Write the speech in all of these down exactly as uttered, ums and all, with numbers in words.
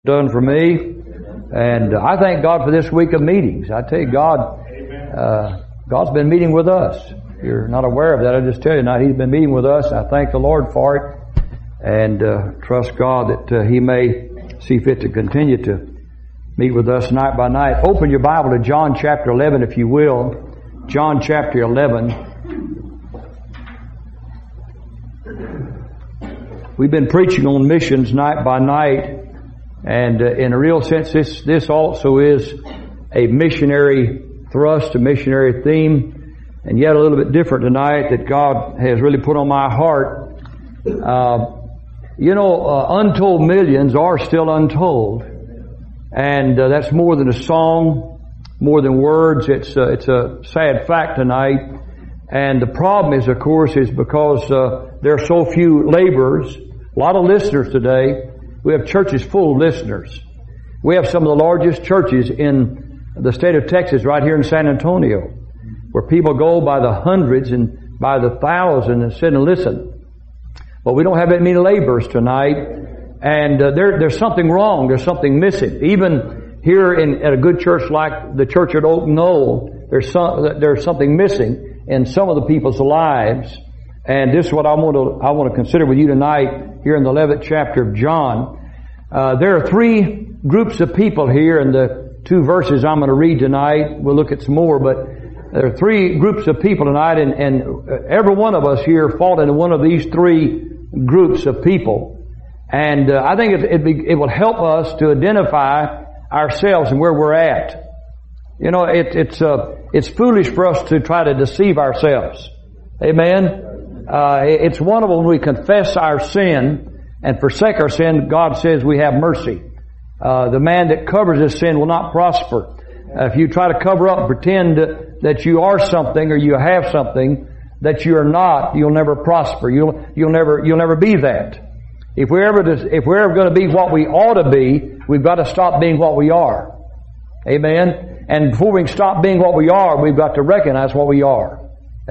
done for me, and I thank God for this week of meetings. I tell you, God, uh, God's been meeting with us. If you're not aware of that, I just tell you tonight, He's been meeting with us. I thank the Lord for it, and uh, trust God that uh, He may see fit to continue to meet with us night by night. Open your Bible to John chapter eleven, if you will. John chapter eleven. We've been preaching on missions night by night. And uh, in a real sense, this this also is a missionary thrust, a missionary theme, and yet a little bit different tonight that God has really put on my heart. Uh, you know, uh, untold millions are still untold, and uh, that's more than a song, more than words. It's uh, it's a sad fact tonight, and the problem is, of course, is because uh, there are so few laborers. A lot of listeners today. We have churches full of listeners. We have some of the largest churches in the state of Texas right here in San Antonio, where people go by the hundreds and by the thousand and sit and listen. But we don't have that many laborers tonight, and uh, there, there's something wrong. There's something missing. Even here in at a good church like the church at Oak Knoll, there's some, there's something missing in some of the people's lives. And this is what I want to I want to consider with you tonight here in the eleventh chapter of John. Uh, there are three groups of people here in the two verses I'm going to read tonight. We'll look at some more, but there are three groups of people tonight, and, and every one of us here fall into one of these three groups of people. And uh, I think it, it, be, it will help us to identify ourselves and where we're at. You know, it, it's uh, it's foolish for us to try to deceive ourselves. Amen. Uh, it's one of them when we confess our sin and forsake our sin, God says we have mercy. Uh, the man that covers his sin will not prosper. Uh, if you try to cover up and pretend that you are something or you have something that you are not, you'll never prosper. You'll, you'll never, you'll never be that. If we're ever, to, if we're ever going to be what we ought to be, we've got to stop being what we are. Amen. And before we can stop being what we are, we've got to recognize what we are.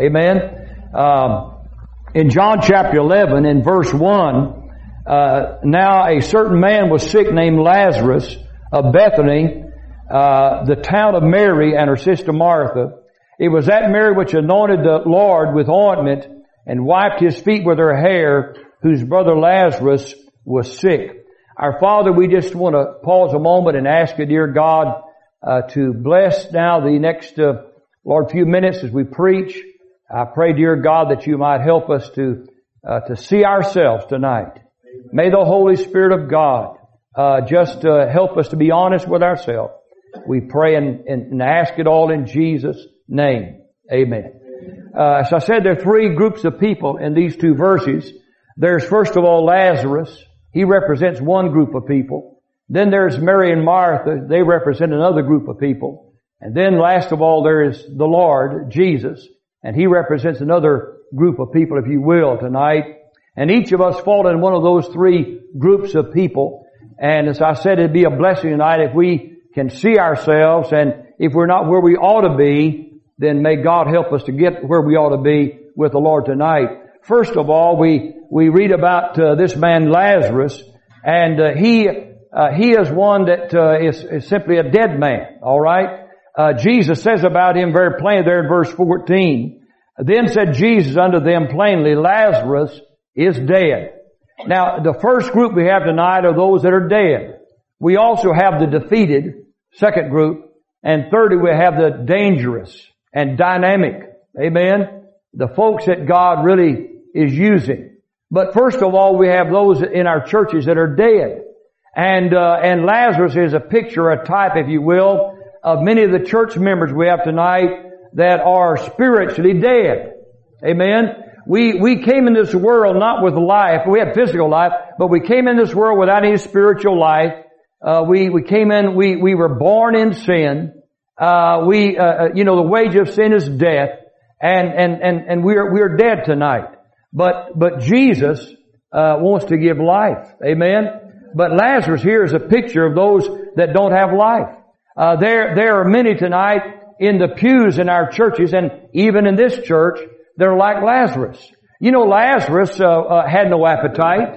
Amen. Um, In John chapter eleven, in verse one, uh, now a certain man was sick named Lazarus of Bethany, uh, the town of Mary and her sister Martha. It was that Mary which anointed the Lord with ointment and wiped his feet with her hair, whose brother Lazarus was sick. Our Father, we just want to pause a moment and ask you, dear God, uh, to bless now the next, uh, Lord, few minutes as we preach. I pray, dear God, that you might help us to uh, to see ourselves tonight. May the Holy Spirit of God uh, just uh, help us to be honest with ourselves. We pray and, and ask it all in Jesus' name. Amen. Uh, as I said, there are three groups of people in these two verses. There's first of all Lazarus. He represents one group of people. Then there's Mary and Martha. They represent another group of people. And then last of all, there is the Lord, Jesus. And He represents another group of people, if you will, tonight. And each of us fall in one of those three groups of people. And as I said, it'd be a blessing tonight if we can see ourselves, and if we're not where we ought to be, then may God help us to get where we ought to be with the Lord tonight. First of all, we we read about uh, this man Lazarus, and uh, he uh, he is one that uh, is, is simply a dead man. All right. Uh, Jesus says about him very plainly there in verse fourteen, then said Jesus unto them plainly, Lazarus is dead. Now, the first group we have tonight are those that are dead. We also have the defeated, second group, and thirdly we have the dangerous and dynamic. Amen? The folks that God really is using. But first of all, we have those in our churches that are dead. And, uh, and Lazarus is a picture, a type, if you will, of many of the church members we have tonight that are spiritually dead. Amen. We, we came in this world not with life. We had physical life, but we came in this world without any spiritual life. Uh, we, we came in, we, we were born in sin. Uh, we, uh, you know, the wage of sin is death. And, and, and, and we're, we're dead tonight. But, but Jesus, uh, wants to give life. Amen. But Lazarus here is a picture of those that don't have life. Uh, there, there are many tonight in the pews in our churches, and even in this church, they're like Lazarus. You know, Lazarus uh, uh, had no appetite.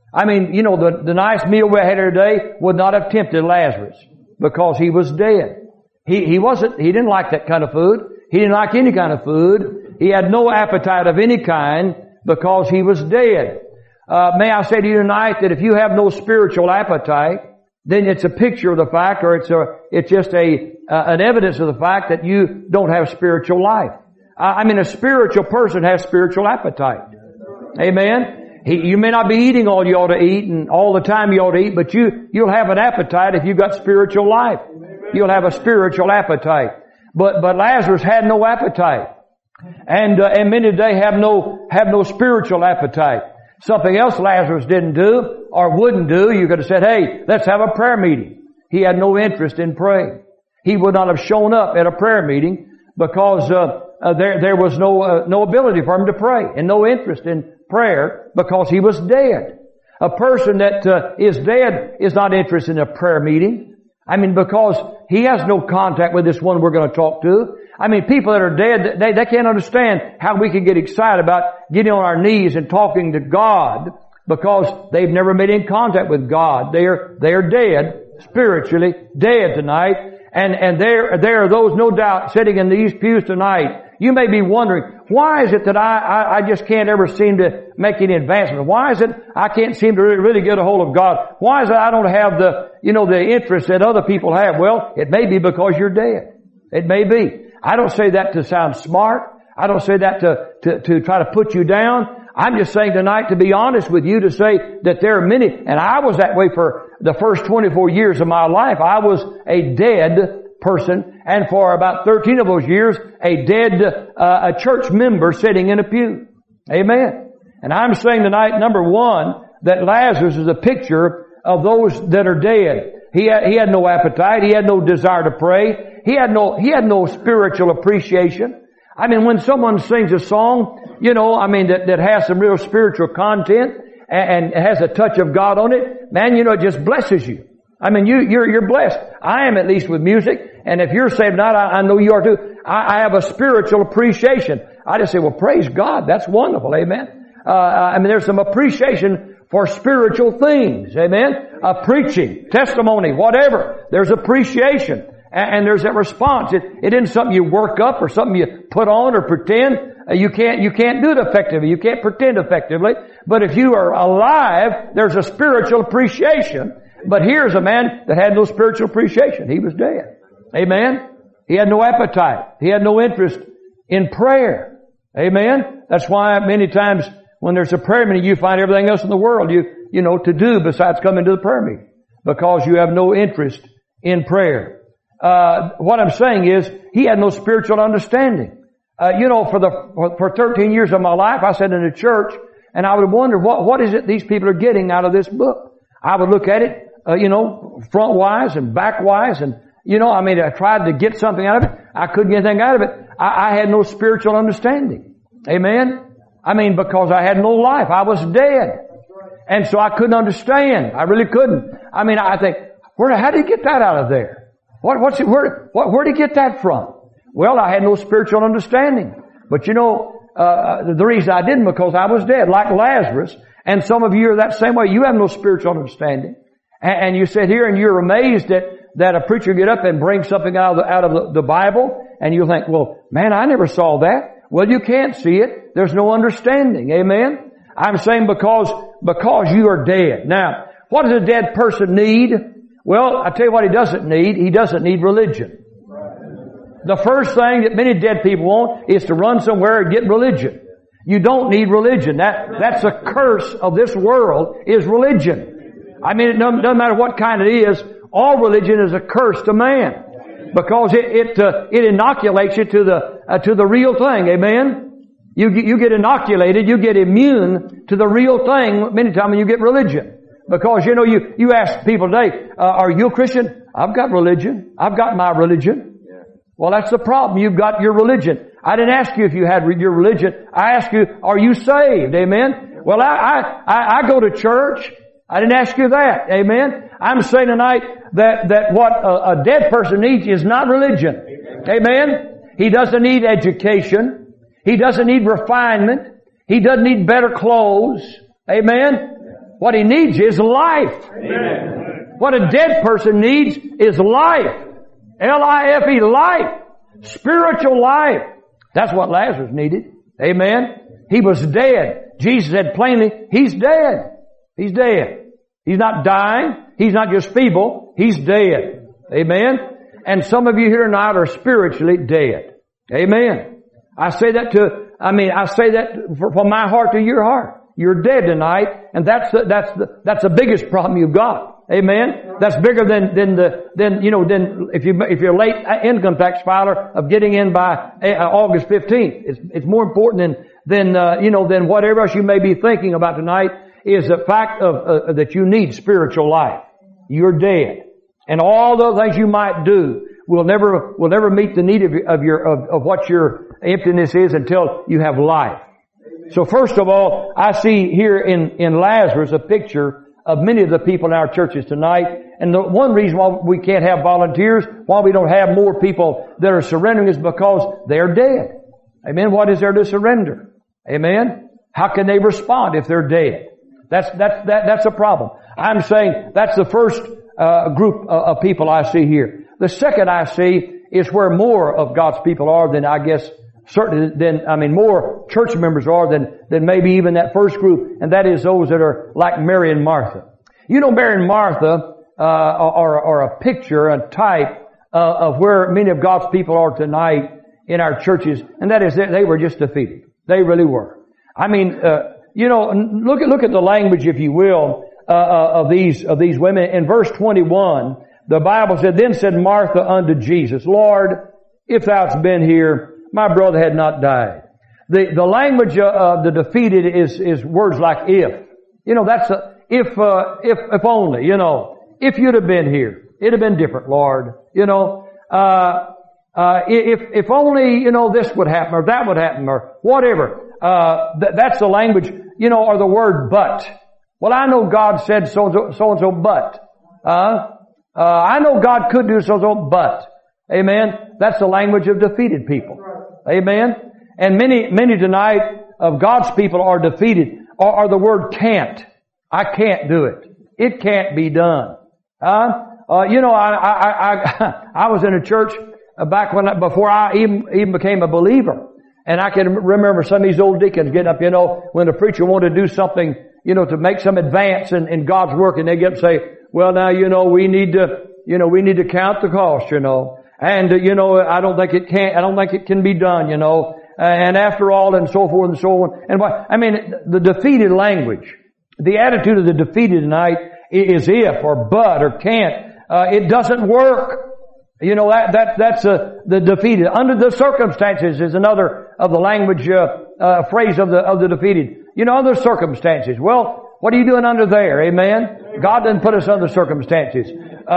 I mean, you know, the, the nice meal we had today would not have tempted Lazarus because he was dead. He, he wasn't, he didn't like that kind of food. He didn't like any kind of food. He had no appetite of any kind because he was dead. Uh, may I say to you tonight that if you have no spiritual appetite, then it's a picture of the fact, or it's a, it's just a, uh, an evidence of the fact that you don't have spiritual life. I, I mean, a spiritual person has spiritual appetite. Amen? He, you may not be eating all you ought to eat and all the time you ought to eat, but you, you'll have an appetite if you've got spiritual life. You'll have a spiritual appetite. But, but Lazarus had no appetite. And, uh, and many today have no, have no spiritual appetite. Something else Lazarus didn't do or wouldn't do, you could have said, hey, let's have a prayer meeting. He had no interest in praying. He would not have shown up at a prayer meeting because, uh, uh there, there was no, uh, no ability for him to pray and no interest in prayer because he was dead. A person that, uh, is dead is not interested in a prayer meeting. I mean, because he has no contact with this one we're going to talk to. I mean, people that are dead, they, they can't understand how we can get excited about getting on our knees and talking to God because they've never made any contact with God. They're, they're dead, spiritually dead tonight. And, and there, there are those, no doubt, sitting in these pews tonight. You may be wondering, why is it that I, I, I just can't ever seem to make any advancement? Why is it I can't seem to really, really get a hold of God? Why is it I don't have the, you know, the interest that other people have? Well, it may be because you're dead. It may be. I don't say that to sound smart. I don't say that to, to, to try to put you down. I'm just saying tonight to be honest with you, to say that there are many, and I was that way for the first twenty-four years of my life. I was a dead person, and for about thirteen of those years, a dead uh, a church member sitting in a pew. Amen. And I'm saying tonight, number one, that Lazarus is a picture of those that are dead. He had, he had no appetite. He had no desire to pray. He had no, he had no spiritual appreciation. I mean, when someone sings a song, you know, I mean, that, that has some real spiritual content and, and has a touch of God on it, man, you know, it just blesses you. I mean, you, you're, you're blessed. I am, at least with music. And if you're saved tonight, I, I know you are too. I, I have a spiritual appreciation. I just say, well, praise God. That's wonderful. Amen. Uh, I mean, there's some appreciation for spiritual things. Amen. Uh, preaching, testimony, whatever. There's appreciation. And, and there's that response. It, it isn't something you work up or something you put on or pretend. Uh, you can't, you can't do it effectively. You can't pretend effectively. But if you are alive, there's a spiritual appreciation. But here's a man that had no spiritual appreciation. He was dead. Amen. He had no appetite. He had no interest in prayer. Amen. That's why many times when there's a prayer meeting, you find everything else in the world you, you know, to do besides coming to the prayer meeting. Because you have no interest in prayer. Uh, what I'm saying is, he had no spiritual understanding. Uh, you know, for the, for thirteen years of my life, I sat in a church and I would wonder, what, what is it these people are getting out of this book? I would look at it, Uh, you know, front-wise and back-wise, and, you know, I mean, I tried to get something out of it. I couldn't get anything out of it. I, I had no spiritual understanding. Amen? I mean, because I had no life. I was dead. And so I couldn't understand. I really couldn't. I mean, I think, where, how did he get that out of there? What, what's it, where, what, where did he get that from? Well, I had no spiritual understanding. But you know, uh, the reason I didn't, because I was dead, like Lazarus. And some of you are that same way. You have no spiritual understanding. And you sit here and you're amazed that, that a preacher get up and bring something out of the, out of the, the Bible, and you think, well, man, I never saw that. Well, you can't see it. There's no understanding. Amen? I'm saying because, because you are dead. Now, what does a dead person need? Well, I tell you what he doesn't need. He doesn't need religion. The first thing that many dead people want is to run somewhere and get religion. You don't need religion. That, that's a curse of this world, is religion. I mean, it doesn't, doesn't matter what kind it is. All religion is a curse to man, because it it, uh, it inoculates you to the uh, to the real thing. Amen. You you get inoculated, you get immune to the real thing many times when you get religion, because you know you you ask people today, uh, "Are you a Christian?" I've got religion. I've got my religion. Well, that's the problem. You've got your religion. I didn't ask you if you had your religion. I asked you, "Are you saved?" Amen. Well, I I I go to church. I didn't ask you that. Amen. I'm saying tonight that, that what a, a dead person needs is not religion. Amen. He doesn't need education. He doesn't need refinement. He doesn't need better clothes. Amen. What he needs is life. Amen. What a dead person needs is life. L I F E, life. Spiritual life. That's what Lazarus needed. Amen. He was dead. Jesus said plainly, he's dead. He's dead. He's not dying. He's not just feeble. He's dead. Amen. And some of you here tonight are spiritually dead. Amen. I say that to, I mean, I say that from my heart to your heart. You're dead tonight, and that's the, that's the, that's the biggest problem you've got. Amen. That's bigger than, than the, than, you know, than if you, if you're late income tax filer of getting in by August fifteenth. It's, it's more important than, than, uh, you know, than whatever else you may be thinking about tonight is the fact of, uh, that you need spiritual life. You're dead. And all those things you might do will never, will never meet the need of, of your, of, of what your emptiness is until you have life. So first of all, I see here in, in Lazarus a picture of many of the people in our churches tonight. And the one reason why we can't have volunteers, why we don't have more people that are surrendering is because they're dead. Amen. What is there to surrender? Amen. How can they respond if they're dead? That's, that's, that, that's a problem. I'm saying that's the first uh, group of people I see here. The second I see is where more of God's people are than I guess certainly than, I mean, more church members are than, than maybe even that first group, and that is those that are like Mary and Martha. You know, Mary and Martha, uh, are, are a picture, a type, uh, of where many of God's people are tonight in our churches, and that is that they were just defeated. They really were. I mean, uh, you know, look at, look at the language, if you will, uh, uh of these, of these women. In verse twenty-one, the Bible said, "Then said Martha unto Jesus, Lord, if thou hadst been here, my brother had not died." The, the language of the defeated is, is words like if. You know, that's a, if, uh, if, if only, you know, if you'd have been here, it'd have been different, Lord. You know, uh, uh, if, if only, you know, this would happen or that would happen or whatever. Uh, th- that's the language, you know, or the word but. Well, I know God said so and so, so and so, but. Uh, uh, I know God could do so and so, but. Amen. That's the language of defeated people. Amen. And many, many tonight of God's people are defeated, or, or the word can't. I can't do it. It can't be done. Uh, uh, you know, I, I, I, I was in a church back when, before I even, even became a believer. And I can remember some of these old deacons getting up, you know, when the preacher wanted to do something, you know, to make some advance in, in God's work, and they get up and say, well, now, you know, we need to, you know, we need to count the cost, you know. And, uh, you know, I don't think it can, I don't think it can be done, you know. Uh, and after all, and so forth and so on. And what, I mean, the defeated language, the attitude of the defeated tonight is if or but or can't. Uh, it doesn't work. You know, that, that, that's, uh, the defeated. Under the circumstances is another of the language, uh, uh, phrase of the, of the defeated. You know, under circumstances. Well, what are you doing under there? Amen? God didn't put us under circumstances. Uh,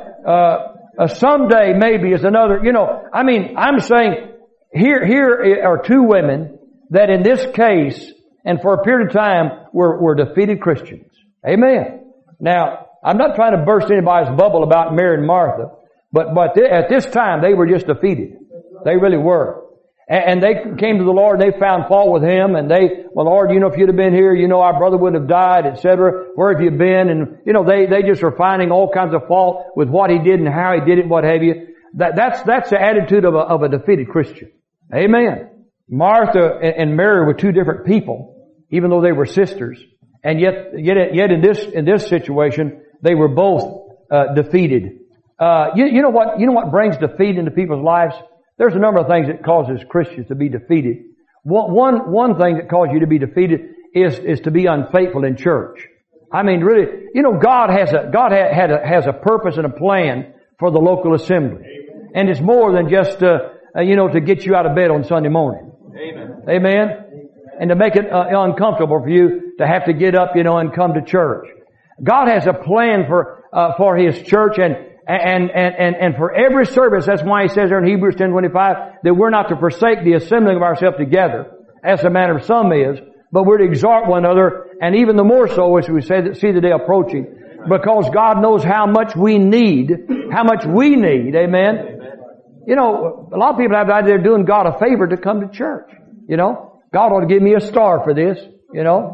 uh, Uh, someday maybe is another, you know, I mean, I'm saying here, here are two women that in this case and for a period of time were, were defeated Christians. Amen. Now, I'm not trying to burst anybody's bubble about Mary and Martha, but, but th- at this time they were just defeated. They really were. And, and they came to the Lord, they found fault with Him, and they, well, Lord, you know, if you'd have been here, you know, our brother wouldn't have died, et cetera. Where have you been? And, you know, they, they just are finding all kinds of fault with what He did and how He did it, what have you. That, that's, that's the attitude of a, of a defeated Christian. Amen. Martha and Mary were two different people, even though they were sisters. And yet, yet, yet in this, in this situation, they were both, uh, defeated. Uh, you, you know what, you know what brings defeat into people's lives? There's a number of things that causes Christians to be defeated. One, one, one thing that causes you to be defeated is, is to be unfaithful in church. I mean, really, you know, God has a, God ha, had a, has a purpose and a plan for the local assembly. And it's more than just, uh, uh, you know, to get you out of bed on Sunday morning. Amen. Amen. And to make it uh, uncomfortable for you to have to get up, you know, and come to church. God has a plan for, uh, for His church, and, And, and, and, and for every service, that's why He says there in Hebrews ten twenty-five that we're not to forsake the assembling of ourselves together, as the manner of some is, but we're to exhort one another, and even the more so as we say that, see the day approaching, because God knows how much we need, how much we need, amen? You know, a lot of people have the idea they're doing God a favor to come to church, you know? God ought to give me a star for this, you know?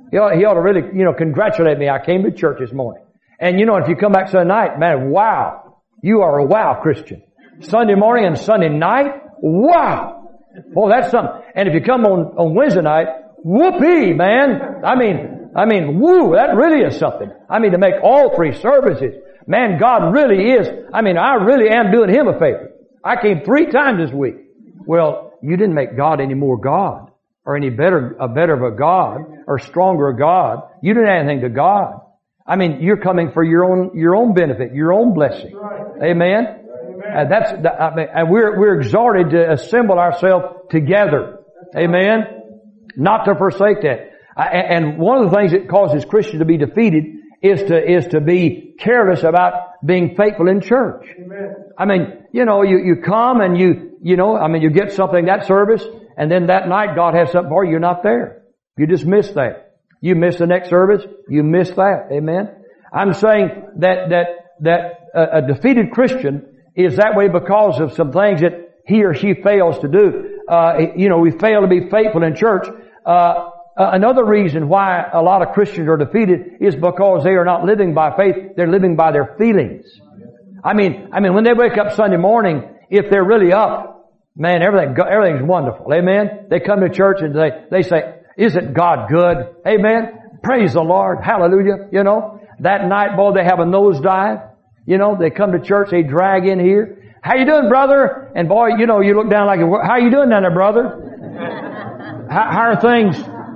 He ought, he ought to really, you know, congratulate me. I came to church this morning. And you know, if you come back Sunday night, man, wow. You are a wow Christian. Sunday morning and Sunday night, wow. Boy, that's something. And if you come on, on Wednesday night, whoopee, man. I mean, I mean, woo, that really is something. I mean, to make all three services. Man, God really is. I mean, I really am doing Him a favor. I came three times this week. Well, you didn't make God any more God, or any better, a better of a God, or stronger a God. You didn't add anything to God. I mean, you're coming for your own, your own benefit, your own blessing. Amen? And that's, I mean, and we're, we're exhorted to assemble ourselves together. Amen? Not to forsake that. And one of the things that causes Christians to be defeated is to, is to be careless about being faithful in church. I mean, you know, you, you come and you, you know, I mean, you get something that service, and then that night God has something for you, you're not there. You just miss that. You miss the next service, you miss that. Amen? I'm saying that, that, that a, a defeated Christian is that way because of some things that he or she fails to do. Uh, you know, we fail to be faithful in church. Uh, another reason why a lot of Christians are defeated is because they are not living by faith, they're living by their feelings. I mean, I mean, when they wake up Sunday morning, if they're really up, man, everything, everything's wonderful. Amen? They come to church and they, they say, isn't God good? Amen? Praise the Lord. Hallelujah. You know, that night, boy, they have a nosedive. You know, they come to church, they drag in here. How you doing, brother? And boy, you know, you look down like, how you doing down there, brother? How, how are things?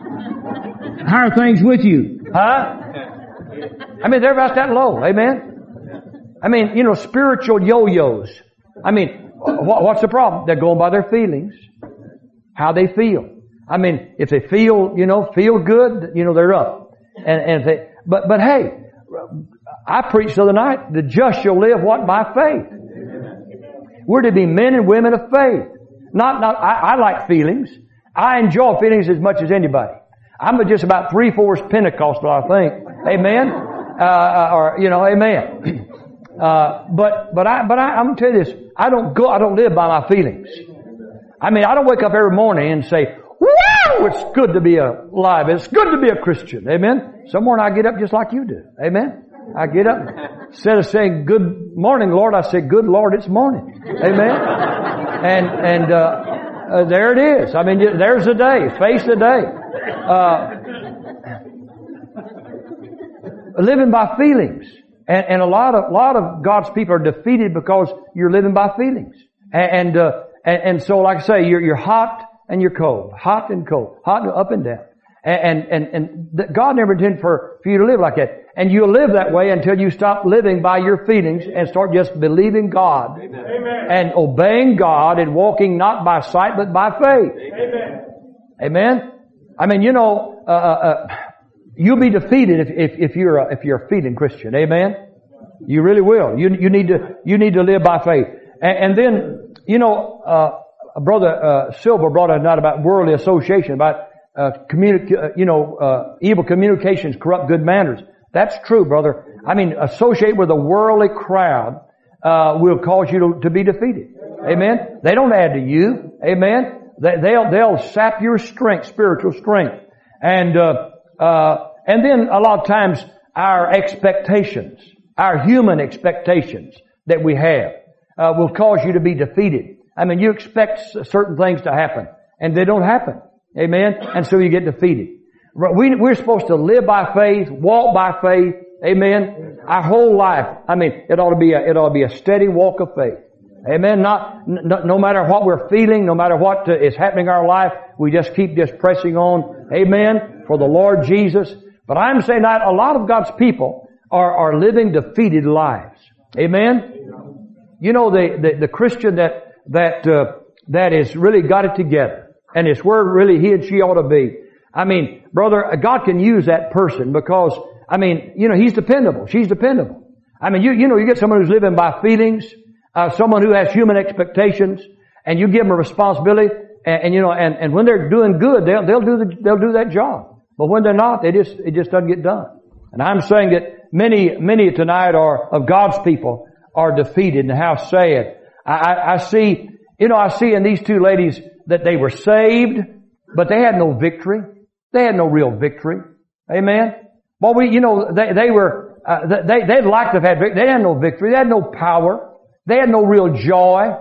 How are things with you? Huh? I mean, they're about that low. Amen? I mean, you know, spiritual yo-yos. I mean, what's the problem? They're going by their feelings. How they feel. I mean, if they feel, you know, feel good, you know, they're up. And, and if they, but, but hey, I preached the other night, the just shall live what? By faith. We're to be men and women of faith. Not, not, I, I like feelings. I enjoy feelings as much as anybody. I'm just about three-fourths Pentecostal, I think. Amen? Uh, or, you know, amen. Uh, but, but I, but I, I'm gonna tell you this. I don't go, I don't live by my feelings. I mean, I don't wake up every morning and say, wow, it's good to be alive. It's good to be a Christian. Amen? Some morning I get up just like you do. Amen? I get up, instead of saying, good morning, Lord, I say, good Lord, it's morning. Amen? And, and, uh, uh there it is. I mean, there's the day. Face the day. Uh, living by feelings. And, and a lot of, lot of God's people are defeated because you're living by feelings. And, and, uh, and, and so like I say, you're, you're hot and you're cold. Hot and cold. Hot and up and down. And, and, and God never intended for, for you to live like that. And you'll live that way until you stop living by your feelings and start just believing God. Amen. And obeying God and walking not by sight but by faith. Amen. Amen. I mean, you know, uh, uh, you'll be defeated if, if, if you're a, if you're a feeling Christian. Amen. You really will. You, you need to, you need to live by faith. And, and then, you know, uh, Brother, uh, Silver brought a note about worldly association, about, uh, communi- uh, you know, uh, evil communications corrupt good manners. That's true, brother. I mean, associate with a worldly crowd, uh, will cause you to, to be defeated. Amen. They don't add to you. Amen. They, they'll, they'll sap your strength, spiritual strength. And, uh, uh, and then a lot of times our expectations, our human expectations that we have, uh, will cause you to be defeated. I mean, you expect certain things to happen and they don't happen. Amen. And so you get defeated. We, we're supposed to live by faith, walk by faith. Amen. Our whole life. I mean, it ought to be a, it ought to be a steady walk of faith. Amen. Not, no, no matter what we're feeling, no matter what is happening in our life, we just keep just pressing on. Amen. For the Lord Jesus. But I'm saying that a lot of God's people are, are living defeated lives. Amen. You know, the, the, the Christian that, that, uh, that has really got it together and it's where really he and she ought to be. I mean, brother, God can use that person because, I mean, you know, he's dependable. She's dependable. I mean, you, you know, you get someone who's living by feelings, uh, someone who has human expectations, and you give them a responsibility, and, and you know, and, and when they're doing good, they'll, they'll do the, they'll do that job. But when they're not, they just, it just doesn't get done. And I'm saying that many, many tonight are, of God's people, are defeated, and how sad. I, I, I see, you know, I see in these two ladies that they were saved, but they had no victory. They had no real victory. Amen. Well, we, you know, they, they were, uh, they, they'd like to have had victory. They had no victory. They had no power. They had no real joy.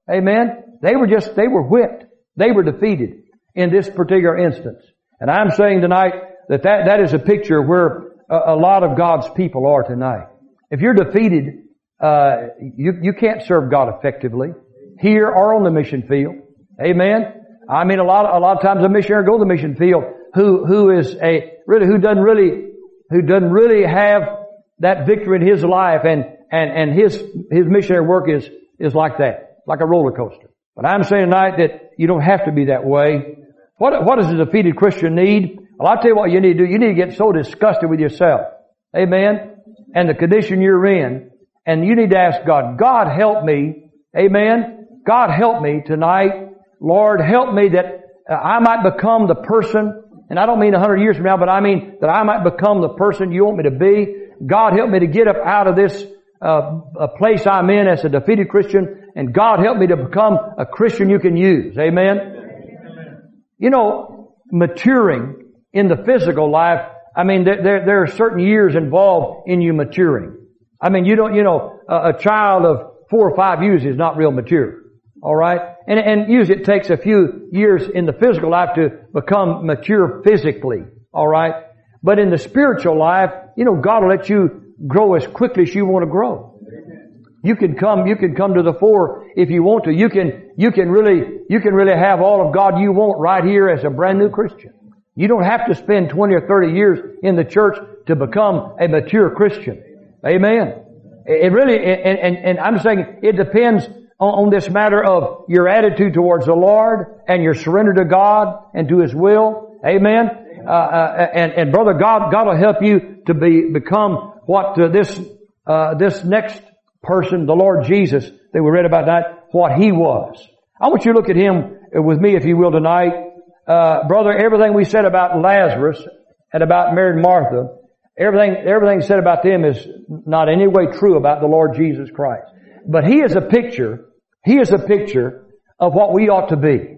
Amen. They were just, they were whipped. They were defeated in this particular instance. And I'm saying tonight that that, that is a picture where a, a lot of God's people are tonight. If you're defeated, uh, you, you can't serve God effectively here or on the mission field. Amen. I mean, a lot, a lot of times a missionary goes to the mission field who, who is a, really, who doesn't really, who doesn't really have that victory in his life, and, and, and his, his missionary work is, is like that, like a roller coaster. But I'm saying tonight that you don't have to be that way. What, what does a defeated Christian need? Well, I'll tell you what you need to do. You need to get so disgusted with yourself. Amen. And the condition you're in. And you need to ask God, God help me. Amen. God help me tonight. Lord, help me that uh, I might become the person, and I don't mean a hundred years from now, but I mean that I might become the person you want me to be. God help me to get up out of this uh, a place I'm in as a defeated Christian, and God help me to become a Christian you can use. Amen? Amen. You know, maturing in the physical life, I mean, there, there, there are certain years involved in you maturing. I mean, you don't, you know, a, a child of four or five years is not real mature. All right? And, and usually it takes a few years in the physical life to become mature physically. All right? But in the spiritual life, you know, God will let you grow as quickly as you want to grow. You can come, you can come to the fore if you want to. You can, you can really, you can really have all of God you want right here as a brand new Christian. You don't have to spend twenty or thirty years in the church to become a mature Christian. Amen. It really, and, and, and I'm saying it depends on, on this matter of your attitude towards the Lord and your surrender to God and to His will. Amen. Uh, uh, and, and brother, God, God will help you to be, become what uh, this, uh, this next person, the Lord Jesus that we read about tonight, what He was. I want you to look at Him with me, if you will, tonight. Uh, brother, everything we said about Lazarus and about Mary and Martha, everything, everything said about them is not in any way true about the Lord Jesus Christ. But He is a picture, He is a picture of what we ought to be.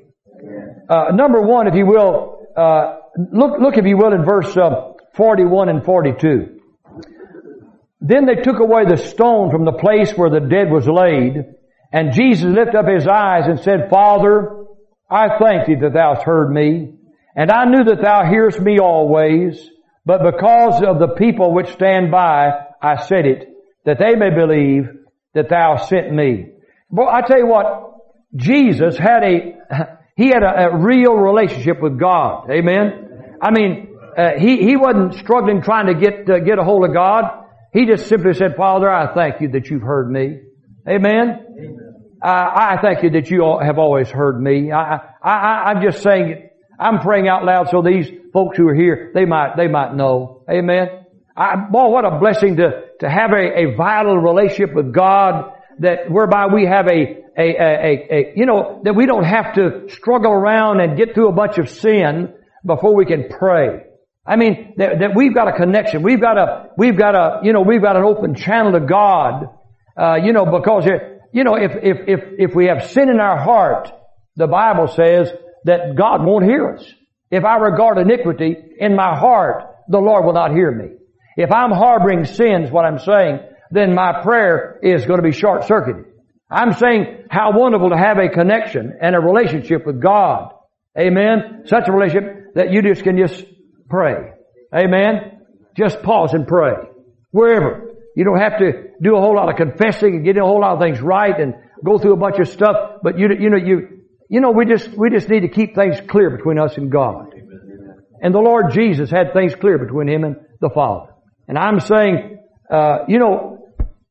Uh, number one, if you will, uh, look, look if you will in verse, uh, forty-one and forty-two. Then they took away the stone from the place where the dead was laid, and Jesus lifted up His eyes and said, Father, I thank Thee that Thou hast heard me, and I knew that Thou hearest me always, but because of the people which stand by, I said it, that they may believe that Thou sent me. Well, I tell you what, Jesus had a, He had a, a real relationship with God. Amen? I mean, uh, He, He wasn't struggling trying to get, uh, get a hold of God. He just simply said, Father, I thank You that You've heard me. Amen? Amen. Uh, I thank You that You have always heard me. I, I, I, I'm just saying it. I'm praying out loud so these folks who are here, they might, they might know. Amen? I, boy, what a blessing to, to have a, a vital relationship with God, that whereby we have a, a, a, a, you know, that we don't have to struggle around and get through a bunch of sin before we can pray. I mean, that, that we've got a connection. We've got a, we've got a, you know, we've got an open channel to God, uh, you know, because, you know, if, if, if, if we have sin in our heart, the Bible says that God won't hear us. If I regard iniquity in my heart, the Lord will not hear me. If I'm harboring sins, what I'm saying, then my prayer is going to be short-circuited. I'm saying how wonderful to have a connection and a relationship with God. Amen? Such a relationship that you just can just pray. Amen? Just pause and pray. Wherever. You don't have to do a whole lot of confessing and get a whole lot of things right and go through a bunch of stuff. But you, you know, you, you know, we just, we just need to keep things clear between us and God. And the Lord Jesus had things clear between Him and the Father. And I'm saying, uh, you know,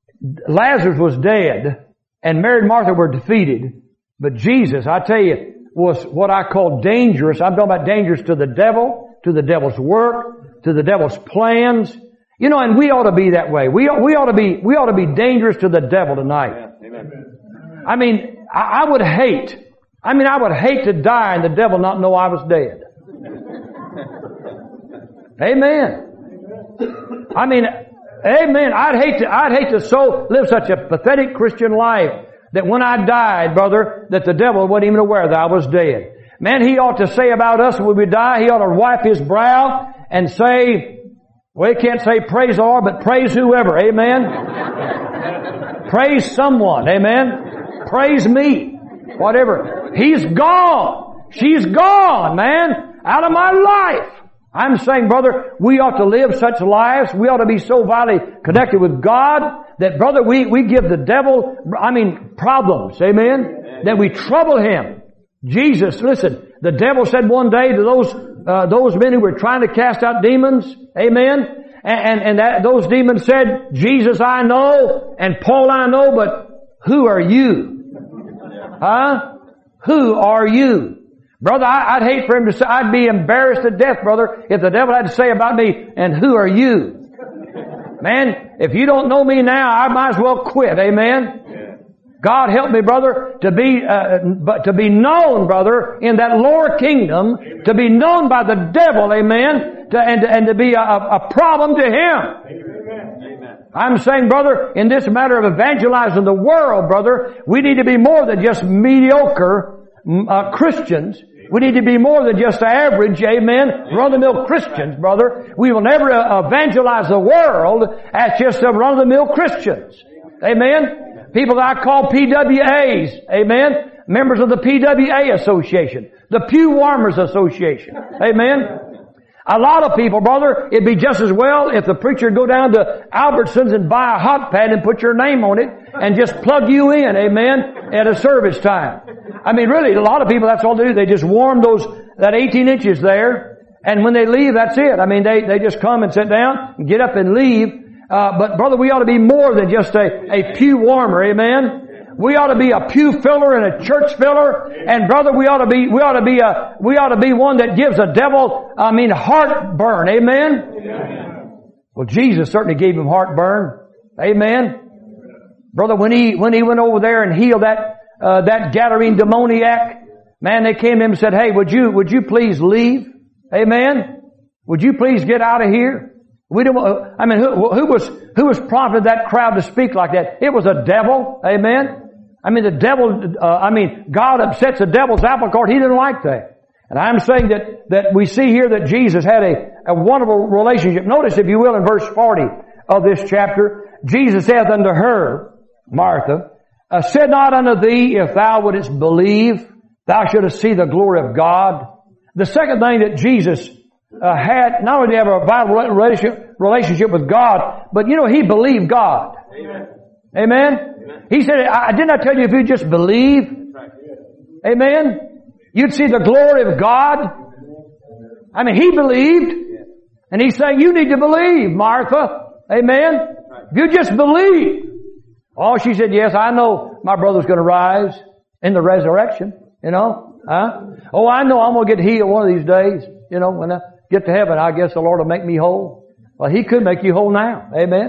Lazarus was dead and Mary and Martha were defeated. But Jesus, I tell you, was what I call dangerous. I'm talking about dangerous to the devil, to the devil's work, to the devil's plans. You know, and we ought to be that way. We ought, we ought to be, we ought to be dangerous to the devil tonight. Amen. I mean, I, I would hate, I mean, I would hate to die and the devil not know I was dead. Amen. I mean, amen. I'd hate to, I'd hate to so live such a pathetic Christian life that when I died, brother, that the devil wasn't even aware that I was dead. Man, he ought to say about us when we die, he ought to wipe his brow and say, well, you can't say praise the Lord, but praise whoever. Amen. Praise someone. Amen. Praise me. Whatever. He's gone. She's gone, man. Out of my life. I'm saying, brother, we ought to live such lives. We ought to be so vitally connected with God that, brother, we, we give the devil, I mean, problems. Amen. That we trouble him. Jesus, listen, the devil said one day to those, uh, those men who were trying to cast out demons, amen, and, and, and that, those demons said, Jesus I know, and Paul I know, but who are you? Huh? Who are you? Brother, I, I'd hate for him to say, I'd be embarrassed to death, brother, if the devil had to say about me, and who are you? Man, if you don't know me now, I might as well quit, amen? God help me, brother, to be, uh, but to be known, brother, in that lower kingdom, amen. To be known by the devil, amen, to, and, and to be a, a problem to him. Amen. I'm saying, brother, in this matter of evangelizing the world, brother, we need to be more than just mediocre uh, Christians. We need to be more than just average, amen, run-of-the-mill Christians, brother. We will never uh, evangelize the world as just some run-of-the-mill Christians. Amen. People that I call P W As, amen, members of the P W A Association, the Pew Warmers Association, amen. A lot of people, brother, it'd be just as well if the preacher would go down to Albertsons and buy a hot pad and put your name on it and just plug you in, amen, at a service time. I mean, really, a lot of people, that's all they do. They just warm those, that eighteen inches there, and when they leave, that's it. I mean, they, they just come and sit down and get up and leave. Uh, but brother, we ought to be more than just a, a pew warmer, amen. We ought to be a pew filler and a church filler, and brother, we ought to be, we ought to be a, we ought to be one that gives the devil, I mean, heartburn, amen. Amen. Well, Jesus certainly gave him heartburn, amen. Brother, when he, when he went over there and healed that, uh, that Gadarene demoniac, man, they came to him and said, hey, would you, would you please leave? Amen. Would you please get out of here? We don't, I mean, who, who was, who was prompted that crowd to speak like that? It was a devil. Amen. I mean, the devil, uh, I mean, God upsets the devil's apple cart. He didn't like that. And I'm saying that, that we see here that Jesus had a, a wonderful relationship. Notice, if you will, in verse forty of this chapter, Jesus saith unto her, Martha, uh, said not unto thee, if thou wouldest believe, thou shouldest see the glory of God. The second thing that Jesus Uh, had, not only did he have a vital relationship, relationship with God, but you know, he believed God. Amen. Amen? Amen. He said, I, didn't I tell you if you just believe? Right. Amen? You'd see the glory of God. I mean, he believed. And he's saying, you need to believe, Martha. Amen? If you just believe. Oh, she said, yes, I know my brother's going to rise in the resurrection. You know? Huh? Oh, I know I'm going to get healed one of these days. You know, when I get to heaven, I guess the Lord will make me whole. Well, he could make you whole now. Amen.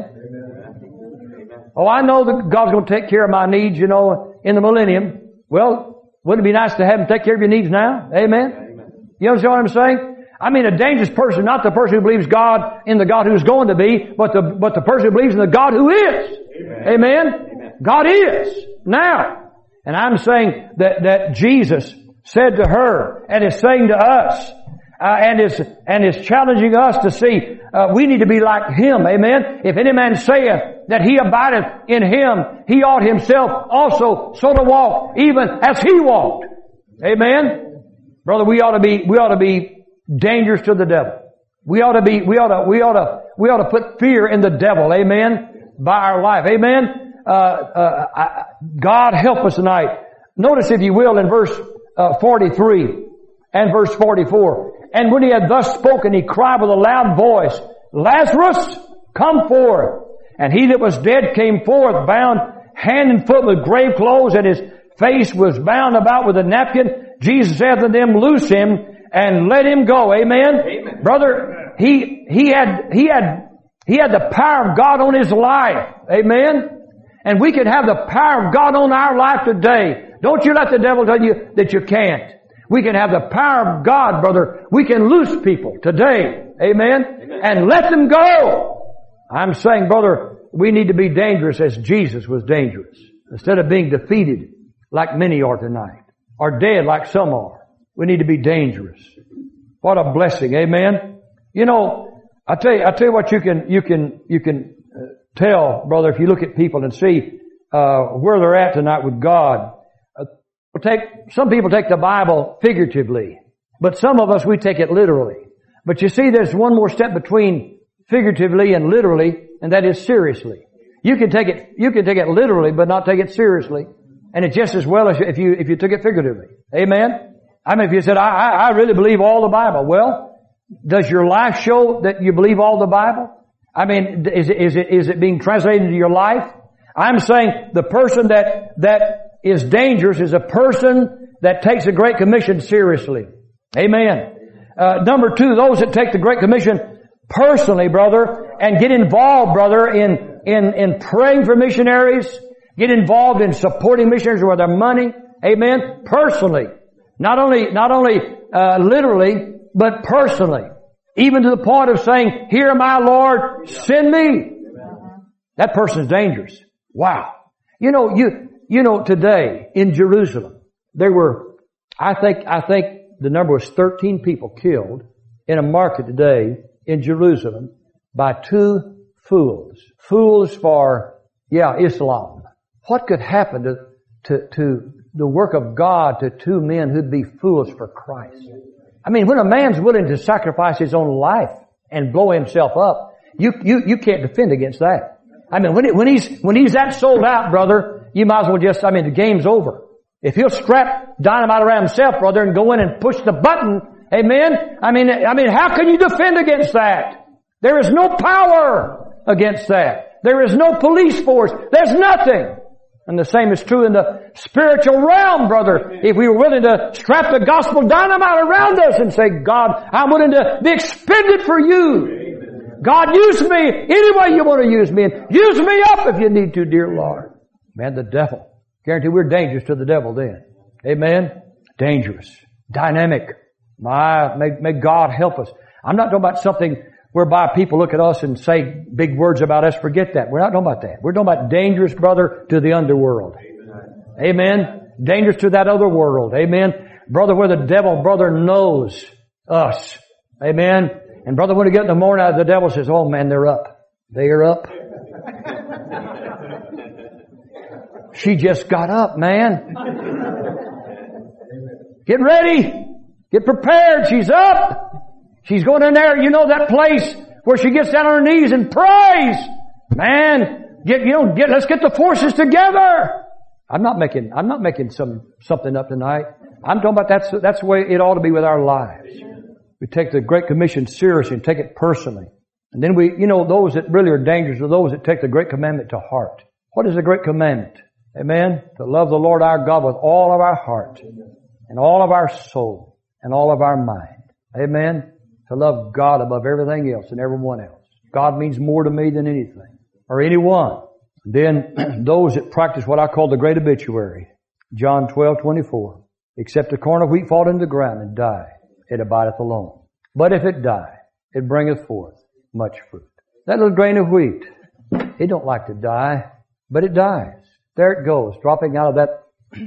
Amen. Oh, I know that God's going to take care of my needs, you know, in the millennium. Well, wouldn't it be nice to have him take care of your needs now? Amen. Amen. You understand what I'm saying? I mean, a dangerous person, not the person who believes God in the God who's going to be, but the, but the person who believes in the God who is. Amen. Amen. Amen. God is now. And I'm saying that, that Jesus said to her and is saying to us, Uh, and is, and is challenging us to see, uh, we need to be like him, amen? If any man saith that he abideth in him, he ought himself also so to walk, even as he walked. Amen? Brother, we ought to be, we ought to be dangerous to the devil. We ought to be, we ought to, we ought to, we ought to put fear in the devil, amen? By our life, amen? Uh, uh, I, God help us tonight. Notice, if you will, in verse, uh, forty-three and verse forty-four. And when he had thus spoken, he cried with a loud voice, Lazarus, come forth. And he that was dead came forth, bound hand and foot with grave clothes, and his face was bound about with a napkin. Jesus said to them, loose him and let him go. Amen? Amen. Brother, he, he had, he had, he had the power of God on his life. Amen? And we can have the power of God on our life today. Don't you let the devil tell you that you can't. We can have the power of God, brother. We can loose people today. Amen? Amen. And let them go. I'm saying, brother, we need to be dangerous as Jesus was dangerous. Instead of being defeated like many are tonight, or dead like some are. We need to be dangerous. What a blessing. Amen? You know, I tell you, I tell you what you can, you can, you can uh, tell, brother, if you look at people and see, uh, where they're at tonight with God. Uh, we'll take, some people take the Bible figuratively, but some of us, we take it literally. But you see, there's one more step between figuratively and literally, and that is seriously. You can take it, you can take it literally, but not take it seriously. And it's just as well as if you, if you took it figuratively. Amen? I mean, if you said, I, I, I really believe all the Bible. Well, does your life show that you believe all the Bible? I mean, is it, is it, is it being translated into your life? I'm saying the person that, that is dangerous is a person that takes the Great Commission seriously. Amen. Uh, number two, those that take the Great Commission personally, brother, and get involved, brother, in, in, in praying for missionaries, get involved in supporting missionaries with their money. Amen. Personally. Not only, not only, uh, literally, but personally. Even to the point of saying, here am I, Lord, send me. That person's dangerous. Wow. You know, you, you know, today in Jerusalem, there were, I think, I think the number was thirteen people killed in a market today in Jerusalem by two fools. Fools for, yeah, Islam. What could happen to, to, to the work of God to two men who'd be fools for Christ? I mean, when a man's willing to sacrifice his own life and blow himself up, you, you, you can't defend against that. I mean, when it, when he's, when he's that sold out, brother, you might as well just, I mean, the game's over. If he'll strap dynamite around himself, brother, and go in and push the button, amen? I mean, I mean, how can you defend against that? There is no power against that. There is no police force. There's nothing. And the same is true in the spiritual realm, brother. If we were willing to strap the gospel dynamite around us and say, God, I'm willing to be expended for you. God, use me any way you want to use me. And use me up if you need to, dear Lord. Man, the devil. Guarantee we're dangerous to the devil then. Amen? Dangerous. Dynamic. My, may, may God help us. I'm not talking about something whereby people look at us and say big words about us. Forget that. We're not talking about that. We're talking about dangerous, brother, to the underworld. Amen. Amen. Dangerous to that other world. Amen. Brother, where the devil, brother, knows us. Amen. And brother, when we get in the morning, the devil says, oh man, they're up. They're up. She just got up, man. Get ready. Get prepared. She's up. She's going in there, you know, that place where she gets down on her knees and prays. Man, get, you know, get, let's get the forces together. I'm not making, I'm not making some, something up tonight. I'm talking about that's, that's the way it ought to be with our lives. We take the Great Commission seriously and take it personally. And then we, you know, those that really are dangerous are those that take the Great Commandment to heart. What is the Great Commandment? Amen? To love the Lord our God with all of our heart and all of our soul and all of our mind. Amen? To love God above everything else and everyone else. God means more to me than anything or anyone. Then those that practice what I call the great obituary. John twelve twenty-four. Except a corn of wheat fall into the ground and die, it abideth alone. But if it die, it bringeth forth much fruit. That little grain of wheat, it don't like to die, but it dies. There it goes, dropping out of that,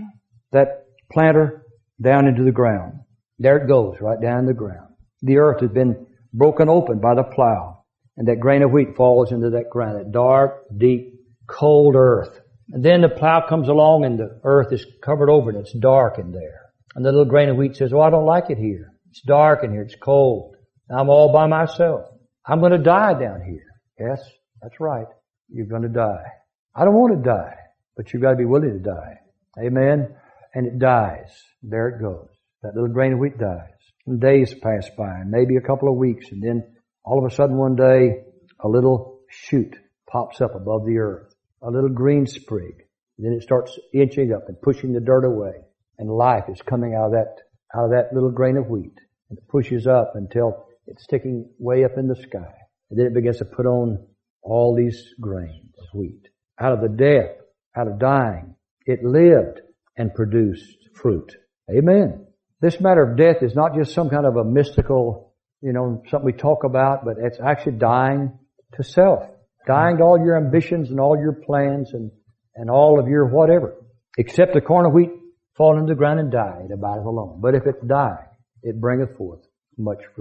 that planter down into the ground. There it goes, right down in the ground. The earth has been broken open by the plow, and that grain of wheat falls into that ground, that dark, deep, cold earth. And then the plow comes along and the earth is covered over and it's dark in there. And the little grain of wheat says, oh, I don't like it here. It's dark in here. It's cold. I'm all by myself. I'm going to die down here. Yes, that's right. You're going to die. I don't want to die, but you've got to be willing to die. Amen? And it dies. There it goes. That little grain of wheat dies. And days pass by, maybe a couple of weeks, and then all of a sudden one day, a little shoot pops up above the earth. A little green sprig. And then it starts inching up and pushing the dirt away. And life is coming out of that, out of that little grain of wheat. And it pushes up until it's sticking way up in the sky. And then it begins to put on all these grains of wheat. Out of the death, out of dying, it lived and produced fruit. Amen. This matter of death is not just some kind of a mystical, you know, something we talk about, but it's actually dying to self. Dying to all your ambitions and all your plans and, and all of your whatever. Except the corn of wheat fall into the ground and die, it abideth alone. But if it die, it bringeth forth much fruit.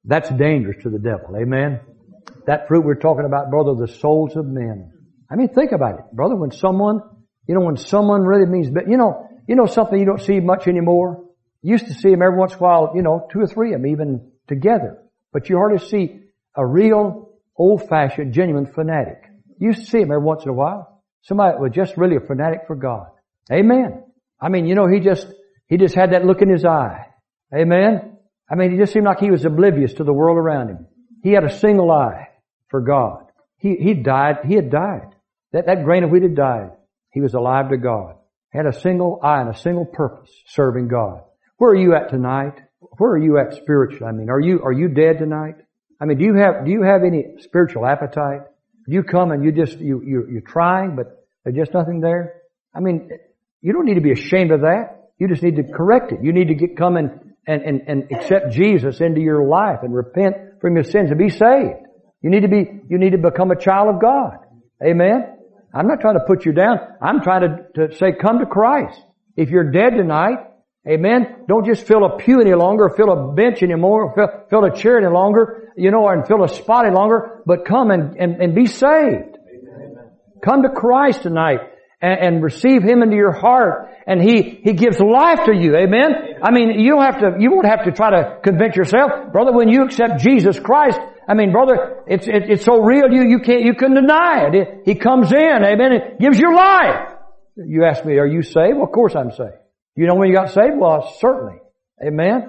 That's dangerous to the devil. Amen. That fruit we're talking about, brother, the souls of men. I mean, think about it, brother. When someone, you know, when someone really means, you know, you know something you don't see much anymore. You used to see them every once in a while, you know, two or three of them even together. But you hardly see a real, old-fashioned, genuine fanatic. You used to see them every once in a while. Somebody that was just really a fanatic for God. Amen. I mean, you know, he just, he just had that look in his eye. Amen. I mean, he just seemed like he was oblivious to the world around him. He had a single eye for God. He, he died, he had died. That, that grain of wheat had died. He was alive to God. Had a single eye and a single purpose, serving God. Where are you at tonight? Where are you at spiritually? I mean, are you, are you dead tonight? I mean, do you have, do you have any spiritual appetite? Do you come and you just, you, you, you're trying, but there's just nothing there? I mean, you don't need to be ashamed of that. You just need to correct it. You need to get, come and, and, and, and accept Jesus into your life and repent from your sins and be saved. You need to be, you need to become a child of God. Amen? I'm not trying to put you down. I'm trying to, to say, come to Christ. If you're dead tonight, amen, don't just fill a pew any longer, fill a bench anymore, fill, fill a chair any longer, you know, and fill a spot any longer, but come and, and, and be saved. Amen. Come to Christ tonight and, and receive Him into your heart, and He, He gives life to you. Amen? I mean, you don't have to, you won't have to try to convince yourself. Brother, when you accept Jesus Christ, I mean, brother, it's, it, it's so real you, you can't, you couldn't deny it. it. He comes in, amen, and gives you life. You ask me, are you saved? Well, of course I'm saved. You know when you got saved? Well, certainly. Amen.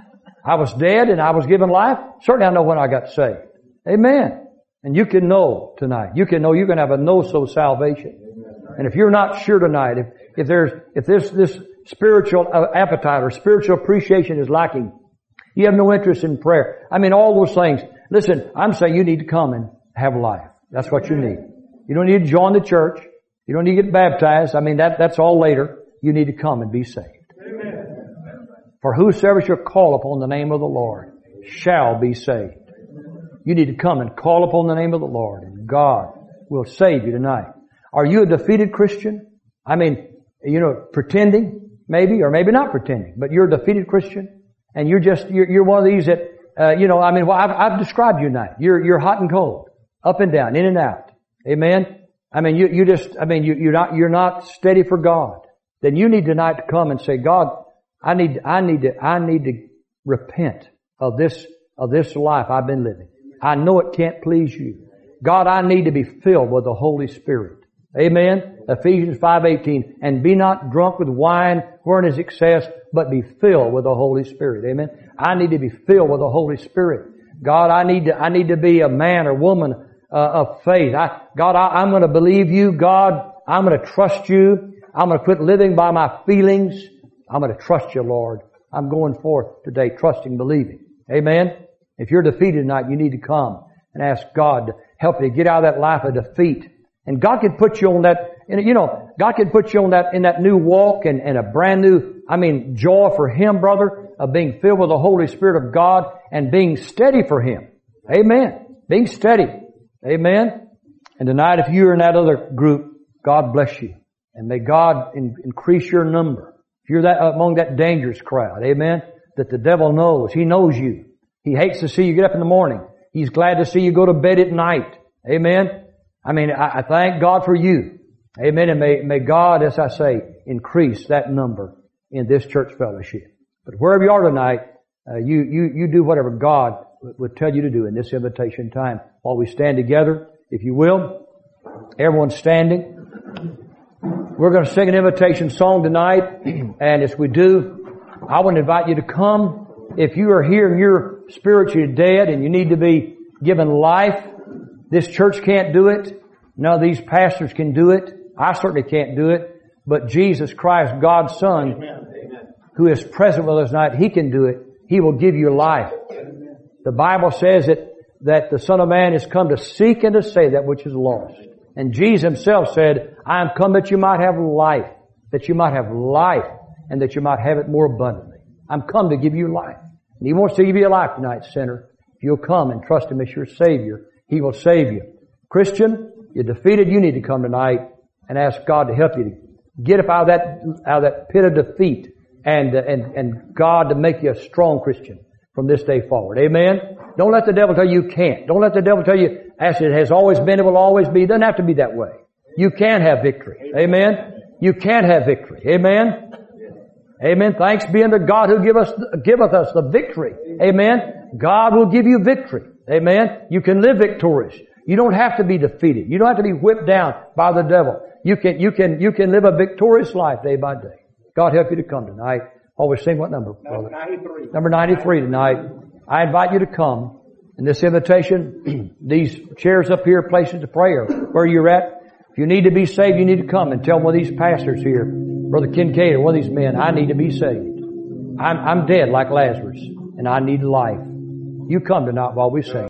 I was dead and I was given life. Certainly I know when I got saved. Amen. And you can know tonight. You can know you can have a know-so salvation. And if you're not sure tonight, if, if there's, if this, this spiritual appetite or spiritual appreciation is lacking, you have no interest in prayer. I mean, all those things. Listen, I'm saying you need to come and have life. That's what you need. You don't need to join the church. You don't need to get baptized. I mean, that, that's all later. You need to come and be saved. Amen. For whosoever shall call upon the name of the Lord shall be saved. You need to come and call upon the name of the Lord, and God will save you tonight. Are you a defeated Christian? I mean, you know, pretending, maybe, or maybe not pretending, but you're a defeated Christian, and you're just, you're, you're one of these that, uh, you know, I mean, well, I've, I've described you tonight. You're, you're hot and cold, up and down, in and out. Amen? I mean, you, you just, I mean, you, you're not, you're not steady for God. Then you need tonight to come and say, God, I need, I need to, I need to repent of this, of this life I've been living. I know it can't please you. God, I need to be filled with the Holy Spirit. Amen? Ephesians five eighteen. And be not drunk with wine wherein is excess, but be filled with the Holy Spirit. Amen? I need to be filled with the Holy Spirit. God, I need to, I need to be a man or woman uh, of faith. I, God, I, I'm going to believe you. God, I'm going to trust you. I'm going to quit living by my feelings. I'm going to trust you, Lord. I'm going forth today trusting, believing. Amen? If you're defeated tonight, you need to come and ask God to help you get out of that life of defeat. And God can put you on that, you know, God can put you on that, in that new walk and, and a brand new, I mean, joy for Him, brother, of being filled with the Holy Spirit of God and being steady for Him. Amen. Being steady. Amen. And tonight, if you're in that other group, God bless you. And may God in, increase your number. If you're that among that dangerous crowd, amen, that the devil knows. He knows you. He hates to see you get up in the morning. He's glad to see you go to bed at night. Amen. I mean, I, I thank God for you. Amen. And may, may God, as I say, increase that number in this church fellowship. But wherever you are tonight, uh, you, you, you do whatever God would tell you to do in this invitation time while we stand together, if you will. Everyone's standing. We're going to sing an invitation song tonight, and as we do, I want to invite you to come. If you are here and you're spiritually dead and you need to be given life, this church can't do it. None of these pastors can do it. I certainly can't do it. But Jesus Christ, God's Son, Amen. Who is present with us tonight, He can do it. He will give you life. Amen. The Bible says that, that the Son of Man is come to seek and to save that which is lost. And Jesus Himself said, I am come that you might have life, that you might have life, and that you might have it more abundantly. I'm come to give you life. And He wants to give you life tonight, sinner. If you'll come and trust Him as your Savior, He will save you. Christian, you're defeated. You need to come tonight and ask God to help you to get up out of that, out of that pit of defeat and, and, and God to make you a strong Christian. from this day forward. Amen? Don't let the devil tell you you can't. Don't let the devil tell you, as it has always been, it will always be. It doesn't have to be that way. You can have victory. Amen? You can have victory. Amen? Amen. Thanks be unto God who give us, giveth us the victory. Amen. God will give you victory. Amen. You can live victorious. You don't have to be defeated. You don't have to be whipped down by the devil. You can, you can, you can live a victorious life day by day. God help you to come tonight. Always sing what number, brother? ninety-three. Number ninety-three tonight. I invite you to come. In this invitation, these chairs up here, places of prayer, where you're at. If you need to be saved, you need to come and tell one of these pastors here, Brother Kincaid or one of these men, I need to be saved. I'm, I'm dead like Lazarus, and I need life. You come tonight while we sing.